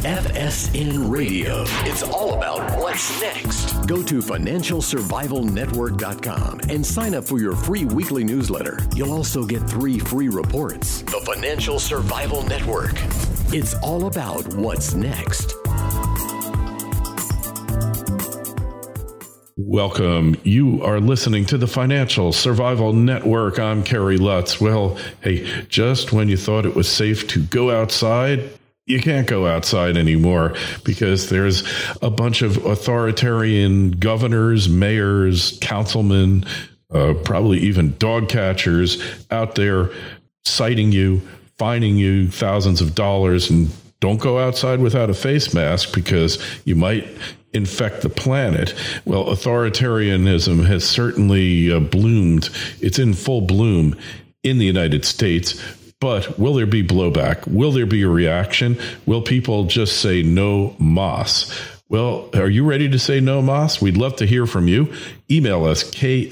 FSN Radio. It's all about what's next. Go to financialsurvivalnetwork.com and sign up for your free weekly newsletter. You'll also get 3 free reports. The Financial Survival Network. It's all about what's next. Welcome. You are listening to the Financial Survival Network. I'm Kerry Lutz. Well, hey, just when you thought it was safe to go outside, you can't go outside anymore because there's a bunch of authoritarian governors, mayors, councilmen, probably even dog catchers out there citing you, fining you thousands of dollars, and don't go outside without a face mask because you might infect the planet. Well, authoritarianism has certainly bloomed. It's in full bloom in the United States. But will there be blowback? Will there be a reaction? Will people just say no mas? Well, are you ready to say no mas? We'd love to hear from you. Email us,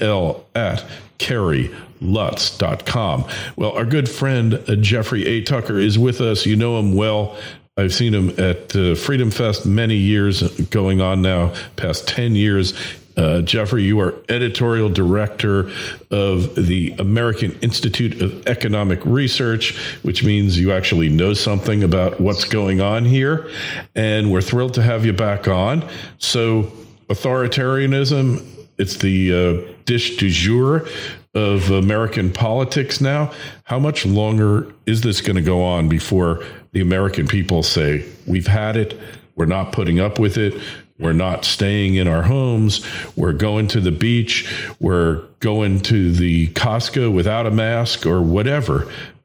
kl@kerrylutz.com. Well, our good friend Jeffrey A. Tucker is with us. You know him well. I've seen him at Freedom Fest many years going on now, past 10 years. Jeffrey, you are editorial director of the American Institute of Economic Research, which means you actually know something about what's going on here. And we're thrilled to have you back on. So authoritarianism, it's the dish du jour of American politics now. How much longer is this going to go on before the American people say, we've had it, we're not putting up with it, we're not staying in our homes, we're going to the beach, we're going to the Costco without a mask or whatever?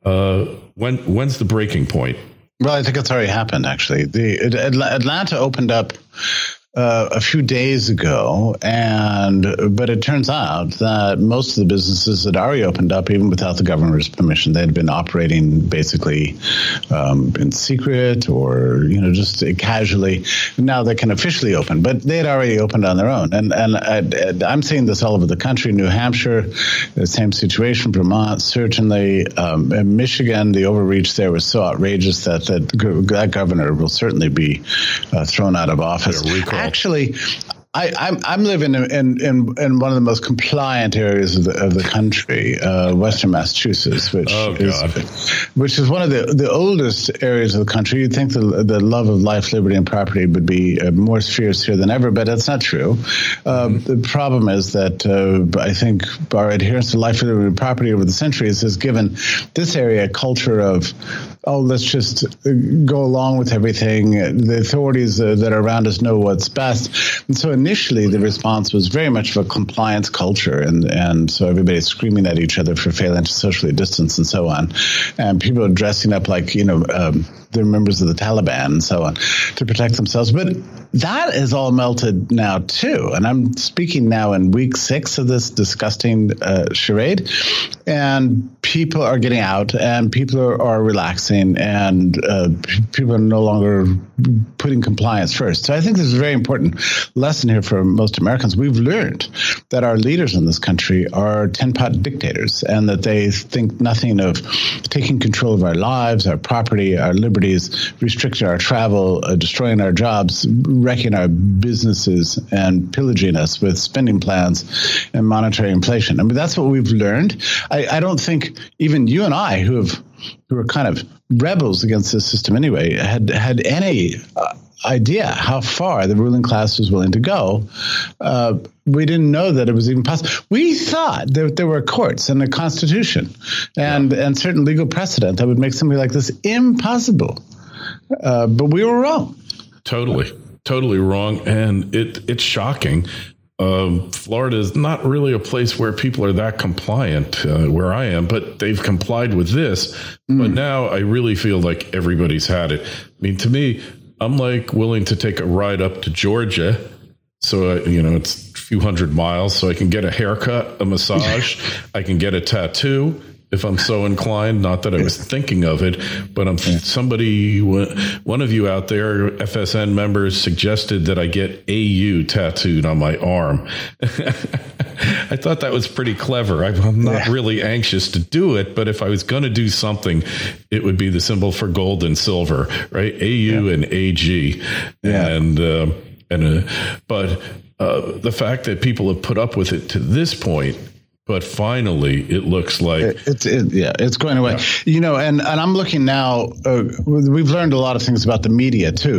When's the breaking point? Well, I think it's already happened, actually. Atlanta opened up a few days ago, but it turns out that most of the businesses had already opened up, even without the governor's permission. They had been operating basically in secret or just casually. Now they can officially open, but they had already opened on their own. And I'm seeing this all over the country. New Hampshire, the same situation. Vermont, certainly. In Michigan, the overreach there was so outrageous that that governor will certainly be thrown out of office. Actually, I'm living in one of the most compliant areas of the country, Western Massachusetts, which is one of the oldest areas of the country. You'd think the love of life, liberty, and property would be more fierce here than ever, but that's not true. The problem is that I think our adherence to life, liberty, and property over the centuries has given this area a culture of, let's just go along with everything. The authorities that are around us know what's best. And so initially the response was very much of a compliance culture. And so everybody's screaming at each other for failing to socially distance and so on. And people are dressing up like, they're members of the Taliban and so on to protect themselves. But that is all melted now, too. And I'm speaking now in week 6 of this disgusting charade. And people are getting out and people are relaxing and people are no longer putting compliance first. So I think this is a very important lesson here for most Americans. We've learned that our leaders in this country are tin-pot dictators and that they think nothing of taking control of our lives, our property, our liberties, restricting our travel, destroying our jobs, wrecking our businesses, and pillaging us with spending plans and monetary inflation. I mean, that's what we've learned. I don't think even you and I, who are kind of rebels against this system anyway, had any idea how far the ruling class was willing to go. We didn't know that it was even possible. We thought that there were courts and a constitution and certain legal precedent that would make something like this impossible. But we were wrong. Totally wrong. And it's shocking. Florida is not really a place where people are that compliant where I am, but they've complied with this. But now I really feel like everybody's had it. I mean, to me, I'm like willing to take a ride up to Georgia. So, it's a few hundred miles so I can get a haircut, a massage. I can get a tattoo. if I'm so inclined. Not that I was thinking of it, but one of you out there, FSN members, suggested that I get AU tattooed on my arm. I thought that was pretty clever. I'm not really anxious to do it, but if I was going to do something, it would be the symbol for gold and silver, right? AU and AG. Yeah. But the fact that people have put up with it to this point, but finally, it looks like it's going away. Yeah. And I'm looking now. We've learned a lot of things about the media too.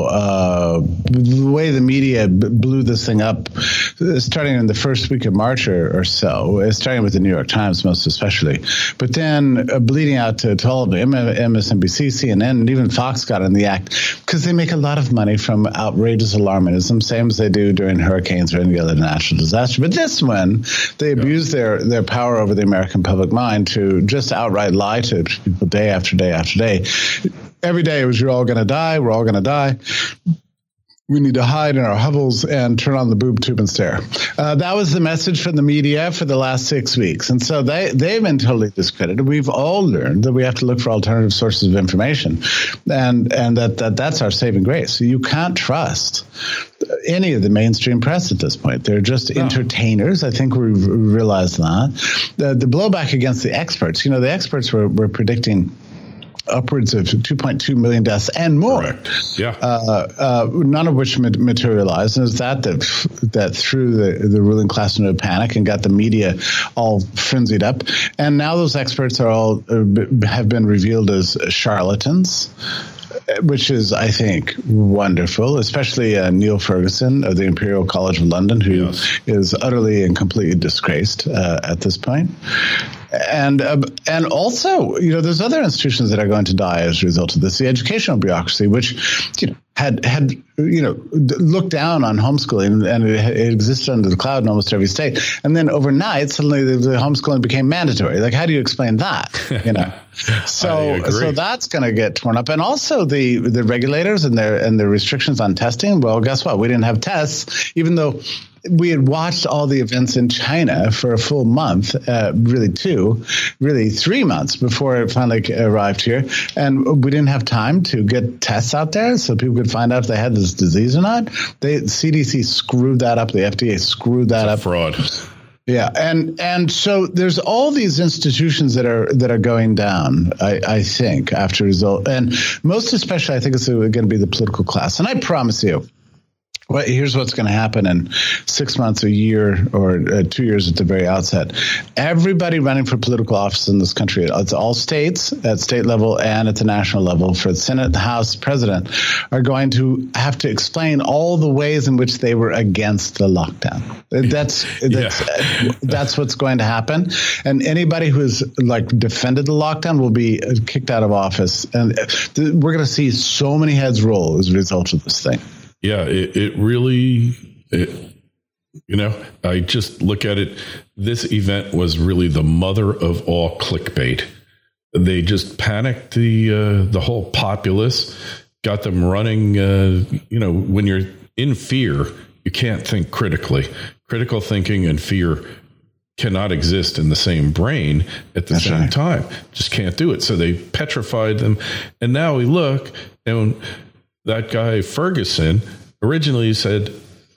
The way the media blew this thing up, starting in the first week of March or so, starting with the New York Times most especially, but then bleeding out to all of them, MSNBC, CNN, and even Fox got in the act because they make a lot of money from outrageous alarmism, same as they do during hurricanes or any other natural disaster. But this one, they abused their power over the American public mind to just outright lie to people day after day after day. Every day it was, you're all going to die. We're all going to die. We need to hide in our hovels and turn on the boob tube and stare. That was the message from the media for the last 6 weeks. And so they've been totally discredited. We've all learned that we have to look for alternative sources of information, and that's our saving grace. You can't trust any of the mainstream press at this point. They're just entertainers. I think we realize that. The blowback against the experts, the experts were predicting upwards of 2.2 million deaths and more. Correct. Yeah. None of which materialized. And it's that threw the ruling class into a panic and got the media all frenzied up. And now those experts have been revealed as charlatans, which is, I think, wonderful, especially Neil Ferguson of the Imperial College of London, who is utterly and completely disgraced at this point. And also, there's other institutions that are going to die as a result of this. The educational bureaucracy, which had looked down on homeschooling, and it existed under the cloud in almost every state. And then overnight, suddenly the homeschooling became mandatory. Like, how do you explain that? So that's going to get torn up. And also the regulators and their restrictions on testing. Well, guess what? We didn't have tests, even though we had watched all the events in China for a full month, really 3 months before it finally arrived here. And we didn't have time to get tests out there so people could find out if they had this disease or not. The CDC screwed that up. The FDA screwed that up. Fraud. Yeah, and so there's all these institutions that are going down, I think, after result. And most especially, I think it's going to be the political class. And I promise you, well, here's what's going to happen in 6 months, a year, or 2 years at the very outset. Everybody running for political office in this country, it's all states at state level and at the national level, for the Senate, the House, President, are going to have to explain all the ways in which they were against the lockdown. That's what's going to happen. And anybody who's defended the lockdown will be kicked out of office. And we're going to see so many heads roll as a result of this thing. Yeah, it really, I just look at it. This event was really the mother of all clickbait. They just panicked the whole populace, got them running. When you're in fear, you can't think critically. Critical thinking and fear cannot exist in the same brain at the same time. Just can't do it. So they petrified them. And now we look, and that guy Ferguson originally said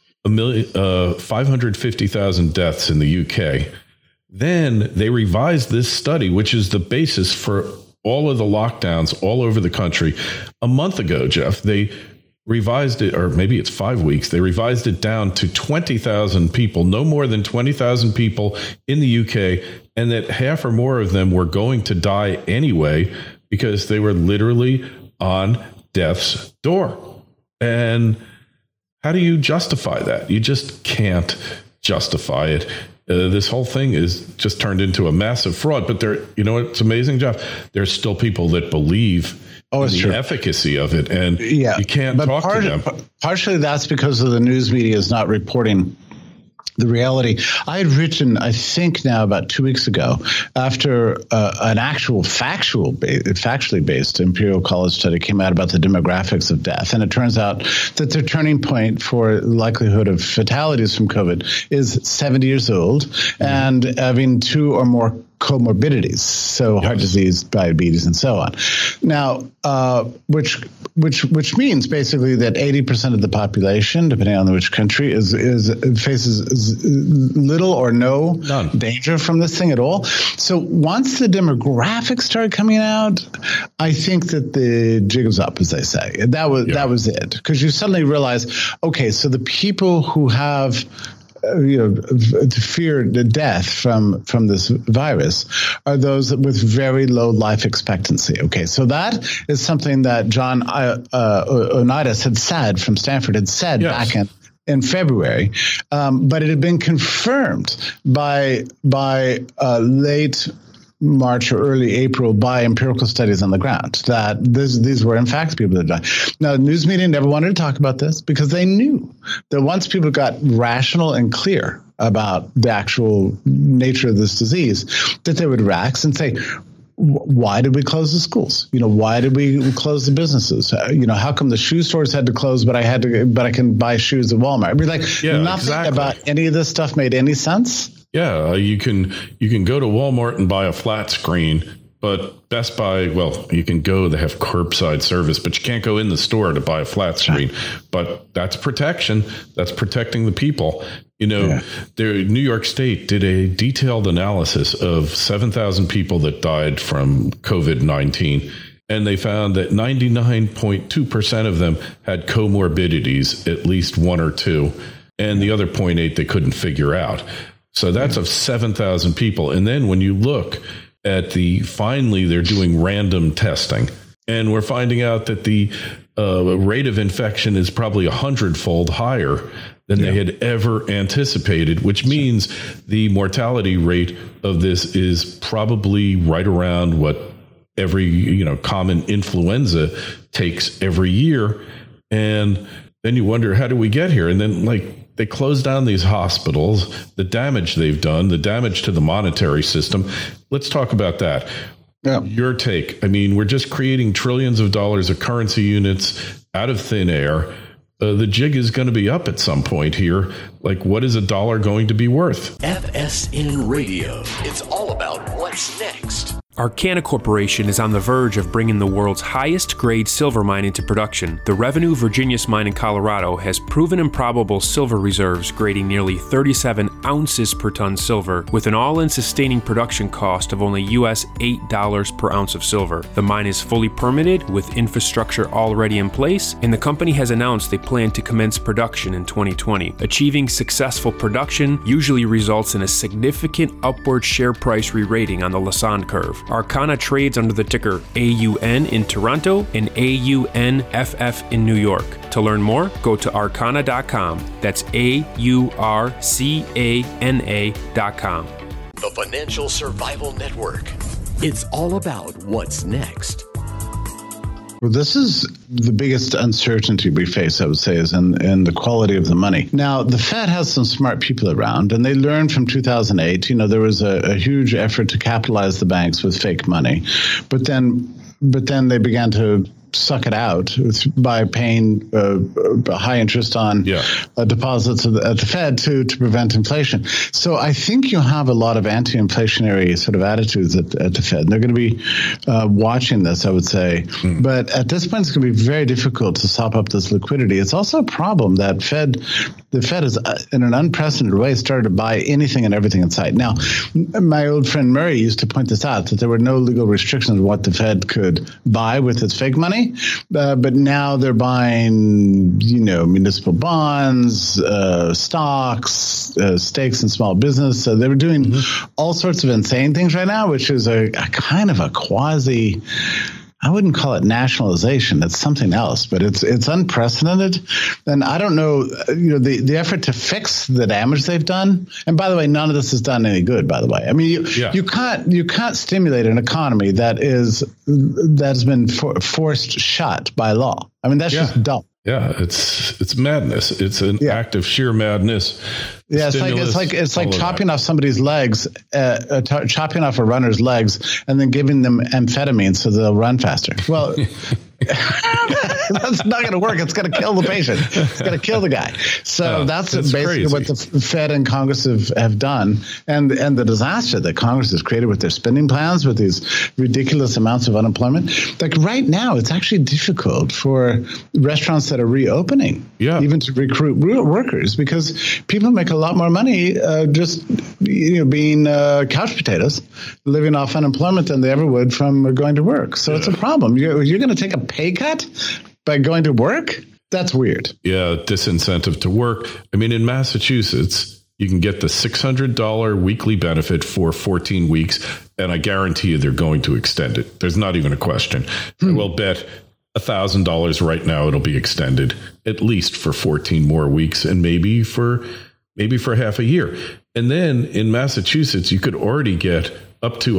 550,000 deaths in the UK. Then they revised this study, which is the basis for all of the lockdowns all over the country. A month ago, Jeff, they revised it, or maybe it's 5 weeks. They revised it down to 20,000 people, no more than 20,000 people in the UK, and that half or more of them were going to die anyway because they were literally on death's door. And how do you justify that? You just can't justify it. This whole thing is just turned into a massive fraud. But what's amazing, Jeff? There's still people that believe in the efficacy of it, and you can't talk to them. Partially that's because of the news media is not reporting the reality. I had written, I think now about 2 weeks ago, after an actual factually based Imperial College study came out about the demographics of death. And it turns out that the turning point for likelihood of fatalities from COVID is 70 years old and having 2 or more comorbidities, so heart disease, diabetes, and so on. Now, which means basically that 80% of the population, depending on which country, faces little or none danger from this thing at all. So once the demographics started coming out, I think that the jig was up, as they say. That was it, because you suddenly realize, okay, so the people who have fear the death from this virus are those with very low life expectancy. Okay, so that is something that John Ioannidis from Stanford had said back in February, but it had been confirmed by late March or early April by empirical studies on the ground that these were in fact people that died. Now, the news media never wanted to talk about this because they knew that once people got rational and clear about the actual nature of this disease, that they would relax and say, why did we close the schools? Why did we close the businesses? How come the shoe stores had to close, but I can buy shoes at Walmart? I'd be like, nothing about any of this stuff made any sense. Yeah, you can go to Walmart and buy a flat screen, but Best Buy, well, you can go, they have curbside service, but you can't go in the store to buy a flat screen. But that's protection. That's protecting the people. New York State did a detailed analysis of 7,000 people that died from COVID-19. And they found that 99.2% of them had comorbidities, at least one or two, and the other 0.8 they couldn't figure out. So that's of 7,000 people. And then when you look at finally they're doing random testing, and we're finding out that the rate of infection is probably 100-fold higher than they had ever anticipated, which means the mortality rate of this is probably right around what every, common influenza takes every year. And then you wonder, how do we get here? And then they close down these hospitals, the damage they've done, the damage to the monetary system. Let's talk about that. Yeah. Your take. I mean, we're just creating trillions of dollars of currency units out of thin air. The jig is going to be up at some point here. What is a dollar going to be worth? FSN Radio. It's all about what's next. Arcana Corporation is on the verge of bringing the world's highest grade silver mine into production. The Revenue Virginius mine in Colorado has proven improbable silver reserves grading nearly 37 ounces per ton silver with an all-in sustaining production cost of only US $8 per ounce of silver. The mine is fully permitted with infrastructure already in place, and the company has announced they plan to commence production in 2020. Achieving successful production usually results in a significant upward share price re-rating on the Lassonde curve. Arcana trades under the ticker AUN in Toronto and AUNFF in New York. To learn more, go to arcana.com. That's AURCANA.com. The Financial Survival Network. It's all about what's next. Well, this is the biggest uncertainty we face, I would say, is in the quality of the money. Now, the Fed has some smart people around, and they learned from 2008. There was a huge effort to capitalize the banks with fake money, but then they began to suck it out by paying high interest on deposits at the Fed to prevent inflation. So I think you'll have a lot of anti-inflationary sort of attitudes at the Fed. And they're going to be watching this, I would say. But at this point, it's going to be very difficult to sop up this liquidity. It's also a problem that the Fed has, in an unprecedented way, started to buy anything and everything in sight. Now, my old friend Murray used to point this out, that there were no legal restrictions on what the Fed could buy with its fake money. But now they're buying, municipal bonds, stocks, stakes in small business. So they were doing all sorts of insane things right now, which is a kind of a quasi, I wouldn't call it nationalization. It's something else, but it's unprecedented. And I don't know, the effort to fix the damage they've done. And by the way, none of this has done any good, by the way. I mean, you can't stimulate an economy that's been forced shut by law. I mean, that's just dumb. Yeah, it's madness. It's an act of sheer madness. Yeah, it's like chopping off somebody's legs, chopping off a runner's legs, and then giving them amphetamine so they'll run faster. Well, That's not going to work. It's going to kill the patient. It's going to kill the guy. So that's basically crazy. What the Fed and Congress have done, and the disaster that Congress has created with their spending plans, with these ridiculous amounts of unemployment. Like right now, it's actually difficult for restaurants that are reopening, even to recruit workers, because people make a lot more money just being couch potatoes, living off unemployment than they ever would from going to work. So it's a problem. You're going to take a pay cut by going to work? That's weird. Yeah, disincentive to work. I mean, in Massachusetts, you can get the $600 weekly benefit for 14 weeks, and I guarantee you they're going to extend it. There's not even a question. I will bet $1,000 right now it'll be extended at least for 14 more weeks, and maybe for half a year. And then in Massachusetts, you could already get up to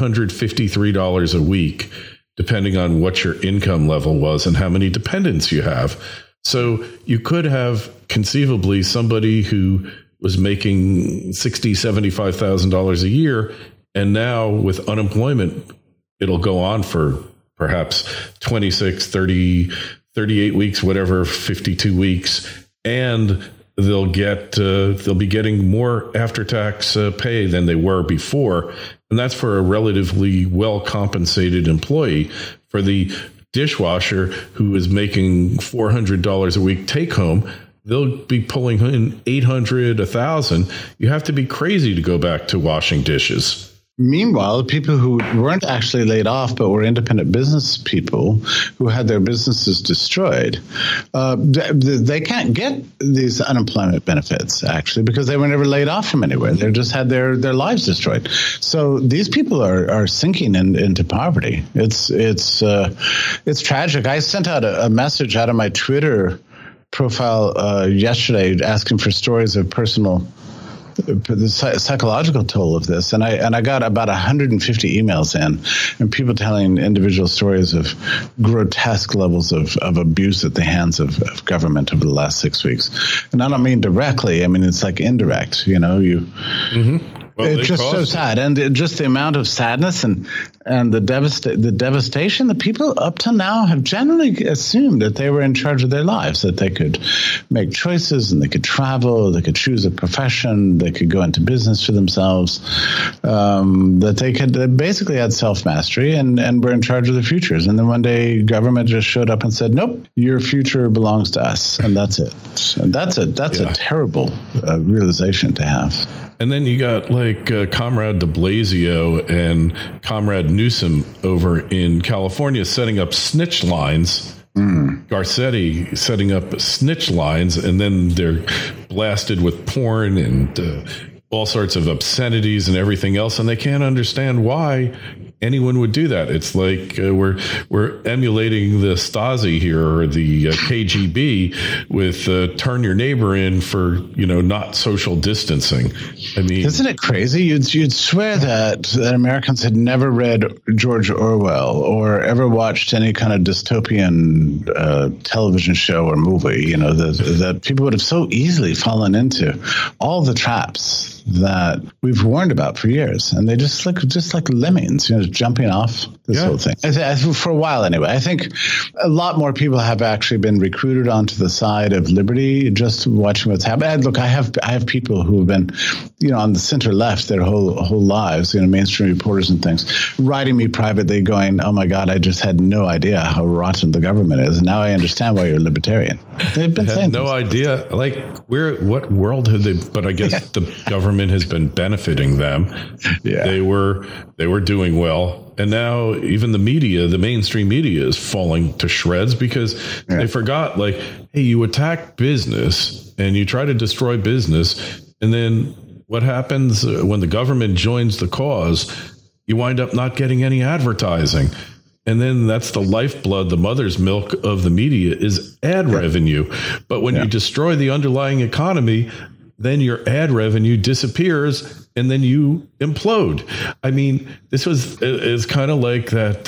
$1,153 a week, depending on what your income level was and how many dependents you have. So you could have conceivably somebody who was making $60,000, $75,000 a year, and now with unemployment, it'll go on for perhaps 26, 30, 38 weeks, whatever, 52 weeks, and they'll be getting more after-tax pay than they were before. And that's for a relatively well-compensated employee. For the dishwasher who is making $400 a week take-home, they'll be pulling in $800, $1,000. You have to be crazy to go back to washing dishes. Meanwhile, people who weren't actually laid off but were independent business people who had their businesses destroyed, they can't get these unemployment benefits, actually, because they were never laid off from anywhere. They just had their lives destroyed. So these people are sinking into poverty. It's tragic. I sent out a message out of my Twitter profile yesterday asking for stories of the psychological toll of this, and I got about 150 emails in, and people telling individual stories of grotesque levels of abuse at the hands of government over the last 6 weeks. And I don't mean directly; I mean it's like indirect. Well, it's just so sad, and just the amount of sadness and the devastation. The people up till now have generally assumed that they were in charge of their lives, that they could make choices and they could travel, they could choose a profession, they could go into business for themselves, that they basically had self-mastery and were in charge of their futures. And then one day, government just showed up and said, "Nope, your future belongs to us," and that's it. And that's a terrible realization to have. And then you got Comrade de Blasio and Comrade Newsom over in California setting up snitch lines. Garcetti setting up snitch lines, and then they're blasted with porn and all sorts of obscenities and everything else, and they can't understand why anyone would do that. It's like we're emulating the Stasi here, or the KGB with turn your neighbor in for not social distancing. I mean, isn't it crazy? You'd swear that Americans had never read George Orwell or ever watched any kind of dystopian television show or movie. That people would have so easily fallen into all the traps that we've warned about for years, and they just like lemmings, jumping off this whole thing. For a while anyway. I think a lot more people have actually been recruited onto the side of liberty just watching what's happening. And look, I have people who have been, on the center left their whole lives, mainstream reporters and things, writing me privately going, "Oh my God, I just had no idea how rotten the government is. And now I understand why you're a libertarian." They've been saying no idea. What world have they? But I guess the government has been benefiting them. Yeah. They were doing well. And now even the media, the mainstream media, is falling to shreds because they forgot, hey, you attack business and you try to destroy business. And then what happens when the government joins the cause? You wind up not getting any advertising. And then that's the lifeblood, the mother's milk of the media is ad revenue. But when you destroy the underlying economy, then your ad revenue disappears and then you implode. I mean, this is kind of like that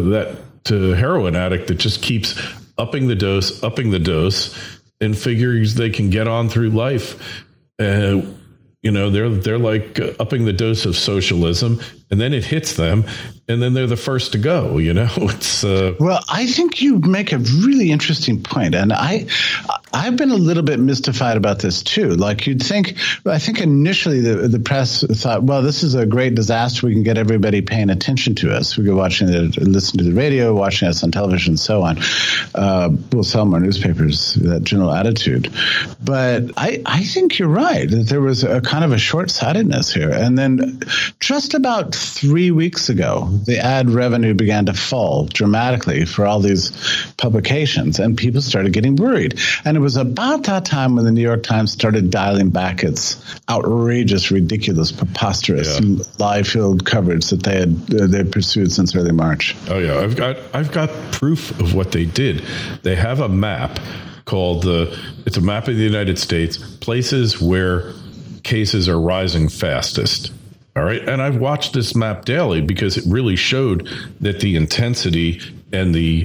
heroin addict that just keeps upping the dose, and figures they can get on through life they're like upping the dose of socialism, and then it hits them, and then they're the first to go. It's well, I think you make a really interesting point, and I've been a little bit mystified about this too. Like I think initially the press thought, well, this is a great disaster. We can get everybody paying attention to us. We go listen to the radio, watching us on television, and so on. We'll sell more newspapers. That general attitude, but I think you're right that there was a kind of a short-sightedness here. And then just about 3 weeks ago, the ad revenue began to fall dramatically for all these publications, and people started getting worried. And it was about that time when the New York Times started dialing back its outrageous, ridiculous, preposterous live-field coverage that they had pursued since early March. Oh yeah, I've got proof of what they did. They have a map called it's a map of the United States, places where cases are rising fastest. All right. And I've watched this map daily because it really showed that the intensity and the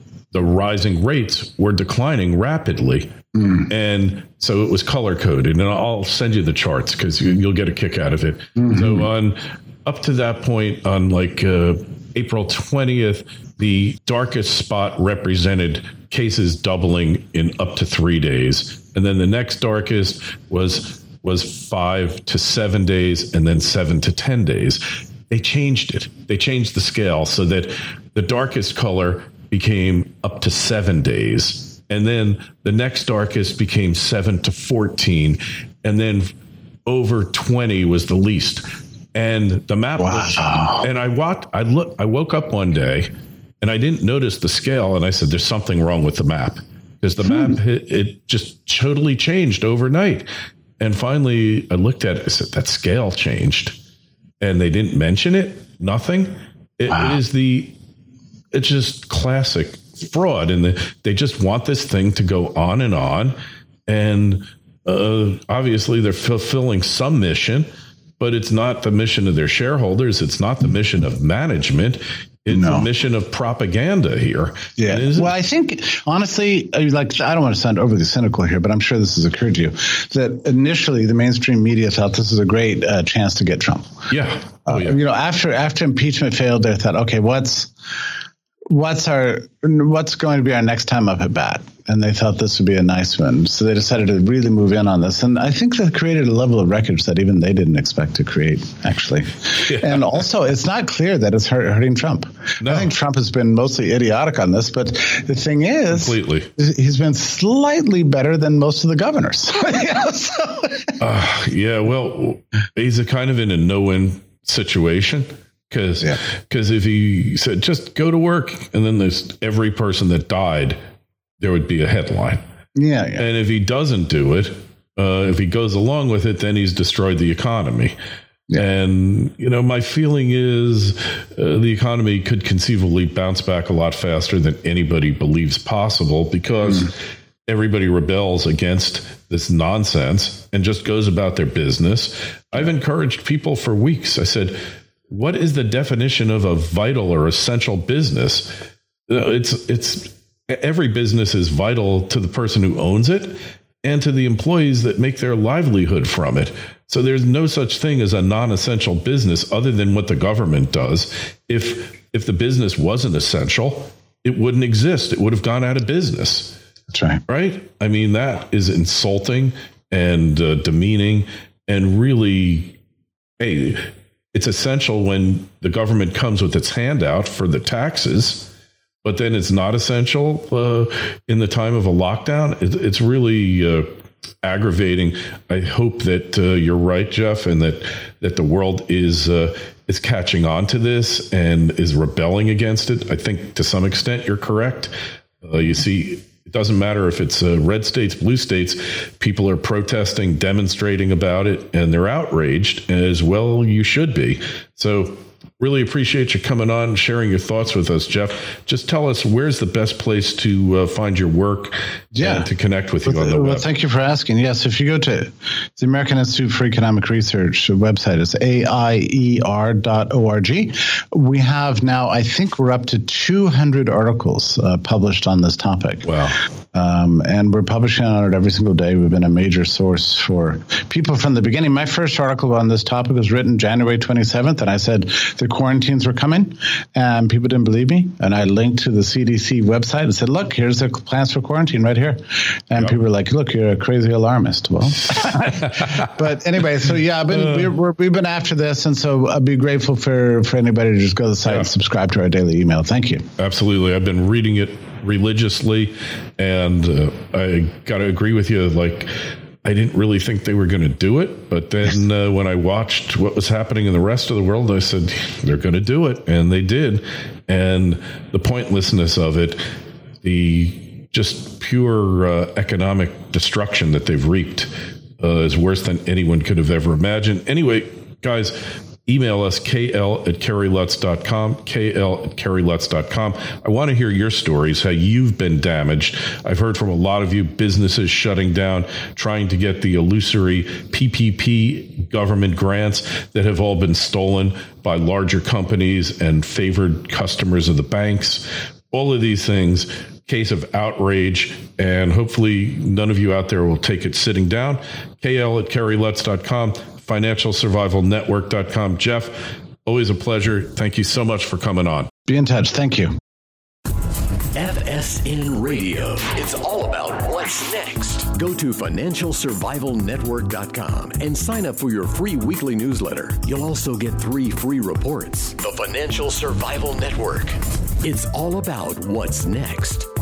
rising rates were declining rapidly. And so it was color coded, and I'll send you the charts because you'll get a kick out of it. So up to that point on April 20th, the darkest spot represented cases doubling in up to 3 days. And then the next darkest was 5 to 7 days, and then 7 to 10 days. They changed it. They changed the scale so that the darkest color became up to 7 days. And then the next darkest became 7 to 14. And then over 20 was the least. And the map and I woke up one day and I didn't notice the scale, and I said, there's something wrong with the map, because the map, it just totally changed overnight. And finally I looked at it, I said, that scale changed, and they didn't mention it. Nothing. It's just classic fraud. And they just want this thing to go on. And obviously they're fulfilling some mission, but it's not the mission of their shareholders. It's not the mission of management. It's the mission of propaganda here. Yeah. Well, I think, honestly, I don't want to sound overly cynical here, but I'm sure this has occurred to you, that initially the mainstream media thought this was a great chance to get Trump. Yeah. After impeachment failed, they thought, okay, what's going to be our next time up at bat? And they thought this would be a nice one. So they decided to really move in on this. And I think that created a level of wreckage that even they didn't expect to create, actually. Yeah. And also, it's not clear that it's hurting Trump. No. I think Trump has been mostly idiotic on this. But the thing is, he's been slightly better than most of the governors. Well, he's kind of in a no-win situation. Because if he said, just go to work, and then there's every person that died, there would be a headline. Yeah. And if he doesn't do it, if he goes along with it, then he's destroyed the economy. Yeah. And, my feeling is the economy could conceivably bounce back a lot faster than anybody believes possible, because everybody rebels against this nonsense and just goes about their business. I've encouraged people for weeks. I said, what is the definition of a vital or essential business? It's every business is vital to the person who owns it and to the employees that make their livelihood from it. So there's no such thing as a non-essential business other than what the government does. If the business wasn't essential, it wouldn't exist. It would have gone out of business. That's right. Right? I mean, that is insulting and demeaning, and really, it's essential when the government comes with its handout for the taxes, but then it's not essential in the time of a lockdown. It's really aggravating. I hope that you're right, Jeff, and that the world is catching on to this and is rebelling against it. I think to some extent you're correct. You see, it doesn't matter if it's red states, blue states. People are protesting, demonstrating about it, and they're outraged, as well you should be. So really appreciate you coming on and sharing your thoughts with us, Jeff. Just tell us, where's the best place to find your work and to connect with you on the web? Well, thank you for asking. Yes, if you go to the American Institute for Economic Research website, it's AIER.org. We have now, I think we're up to 200 articles published on this topic. Wow. And we're publishing on it every single day. We've been a major source for people from the beginning. My first article on this topic was written January 27th, and I said the quarantines were coming, and people didn't believe me. And I linked to the CDC website and said, look, here's the plans for quarantine right here. And people were like, look, you're a crazy alarmist. Well, but anyway, so yeah, we've been after this, and so I'd be grateful for anybody to just go to the site and subscribe to our daily email. Thank you. Absolutely. I've been reading it religiously, and I got to agree with you. Like, I didn't really think they were going to do it, but then when I watched what was happening in the rest of the world, I said, they're going to do it, and they did. And the pointlessness of it, the just pure economic destruction that they've reaped is worse than anyone could have ever imagined. Anyway, guys, email us, kl@kerrylutz.com, kl@kerrylutz.com. I want to hear your stories, how you've been damaged. I've heard from a lot of you, businesses shutting down, trying to get the illusory PPP government grants that have all been stolen by larger companies and favored customers of the banks. All of these things, case of outrage, and hopefully none of you out there will take it sitting down. kl@kerrylutz.com. financialsurvivalnetwork.com. Jeff, always a pleasure. Thank you so much for coming on. Be in touch. Thank you. FSN Radio. It's all about what's next. Go to financialsurvivalnetwork.com and sign up for your free weekly newsletter. You'll also get 3 free reports. The Financial Survival Network. It's all about what's next.